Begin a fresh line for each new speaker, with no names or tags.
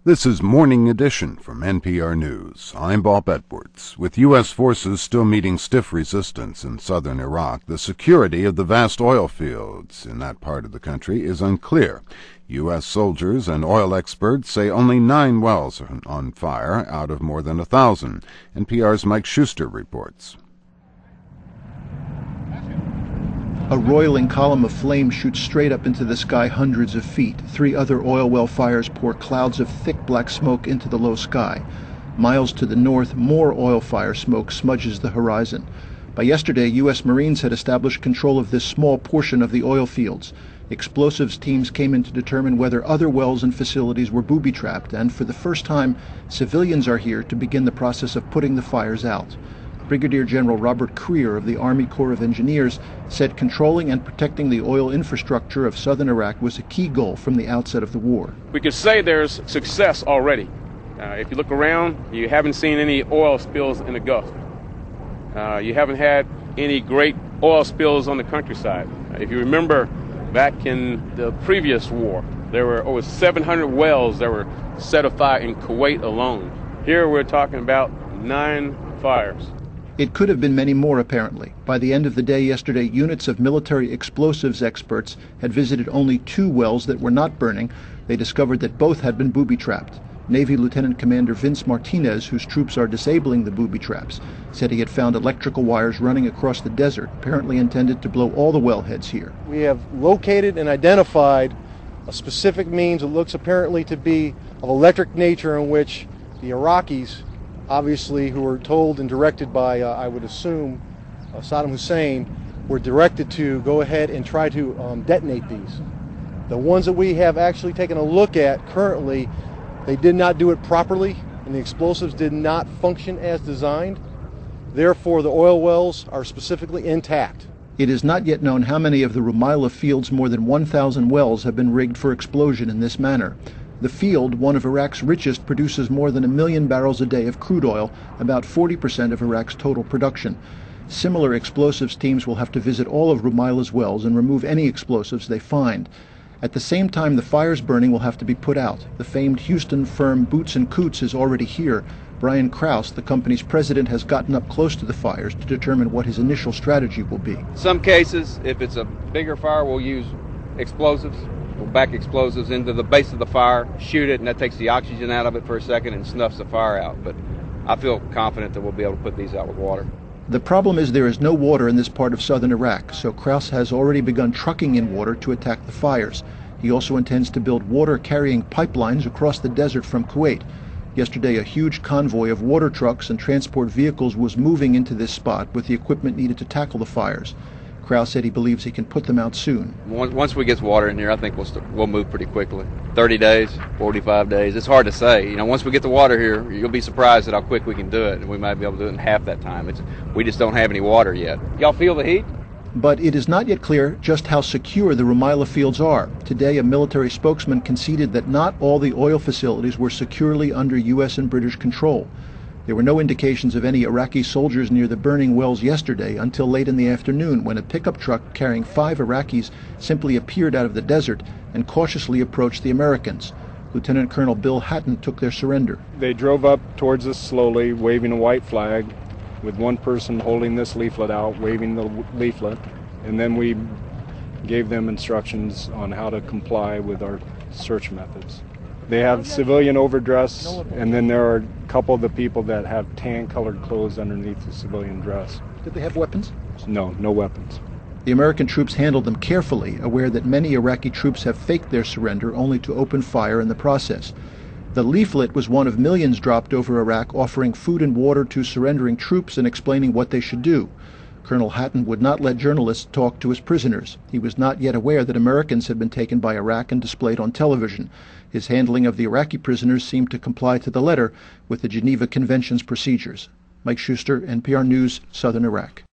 This is Morning Edition from NPR News. I'm Bob Edwards. With U.S. forces still meeting stiff resistance in southern Iraq, the security of the vast oil fields in that part of the country is unclear. U.S. soldiers and oil experts say only 9 wells are on fire out of more than 1,000. NPR's Mike Schuster reports.
A roiling column of flame shoots straight up into the sky hundreds of feet. 3 other oil well fires pour clouds of thick black smoke into the low sky. Miles to the north, more oil fire smoke smudges the horizon. By yesterday, U.S. Marines had established control of this small portion of the oil fields. Explosives teams came in to determine whether other wells and facilities were booby-trapped, and for the first time, civilians are here to begin the process of putting the fires out. Brigadier General Robert Creer of the Army Corps of Engineers said controlling and protecting the oil infrastructure of southern Iraq was a key goal from the outset of the war.
We could say there's success already. If you look around, you haven't seen any oil spills in the Gulf. You haven't had any great oil spills on the countryside. If you remember back in the previous war, there were over 700 wells that were set afire in Kuwait alone. Here we're talking about 9 fires.
It could have been many more, apparently. By the end of the day yesterday, units of military explosives experts had visited only 2 wells that were not burning. They discovered that both had been booby-trapped. Navy Lieutenant Commander Vince Martinez, whose troops are disabling the booby traps, said he had found electrical wires running across the desert, apparently intended to blow all the wellheads here.
We have located and identified a specific means that looks apparently to be of electric nature, in which the Iraqis, obviously, who were told and directed by, I would assume, Saddam Hussein, were directed to go ahead and try to detonate these. The ones that we have actually taken a look at currently, they did not do it properly, and the explosives did not function as designed. Therefore, the oil wells are specifically intact.
It is not yet known how many of the Rumaila field's more than 1,000 wells have been rigged for explosion in this manner. The field, one of Iraq's richest, produces more than 1 million barrels a day of crude oil, about 40% of Iraq's total production. Similar explosives teams will have to visit all of Rumaila's wells and remove any explosives they find. At the same time, the fires burning will have to be put out. The famed Houston firm Boots & Coots is already here. Brian Krause, the company's president, has gotten up close to the fires to determine what his initial strategy will be.
In some cases, if it's a bigger fire, we'll use explosives. We'll back explosives into the base of the fire, shoot it, and that takes the oxygen out of it for a second and snuffs the fire out. But I feel confident that we'll be able to put these out with water.
The problem is there is no water in this part of southern Iraq, so Krause has already begun trucking in water to attack the fires. He also intends to build water-carrying pipelines across the desert from Kuwait. Yesterday, a huge convoy of water trucks and transport vehicles was moving into this spot with the equipment needed to tackle the fires. Krause said he believes he can put them out soon.
Once we get water in here, I think we'll move pretty quickly. 30 days, 45 days. It's hard to say. Once we get the water here, you'll be surprised at how quick we can do it, and we might be able to do it in half that time. We just don't have any water yet. Y'all feel the heat?
But it is not yet clear just how secure the Rumaila fields are. Today, a military spokesman conceded that not all the oil facilities were securely under U.S. and British control. There were no indications of any Iraqi soldiers near the burning wells yesterday until late in the afternoon, when a pickup truck carrying 5 Iraqis simply appeared out of the desert and cautiously approached the Americans. Lieutenant Colonel Bill Hatton took their surrender.
They drove up towards us slowly, waving a white flag, with one person holding this leaflet out, waving the leaflet, and then we gave them instructions on how to comply with our search methods. They have civilian overdress, and then there are a couple of the people that have tan-colored clothes underneath the civilian dress.
Did they have weapons?
No weapons.
The American troops handled them carefully, aware that many Iraqi troops have faked their surrender only to open fire in the process. The leaflet was one of millions dropped over Iraq, offering food and water to surrendering troops and explaining what they should do. Colonel Hatton would not let journalists talk to his prisoners. He was not yet aware that Americans had been taken by Iraq and displayed on television. His handling of the Iraqi prisoners seemed to comply to the letter with the Geneva Convention's procedures. Mike Schuster, NPR News, Southern Iraq.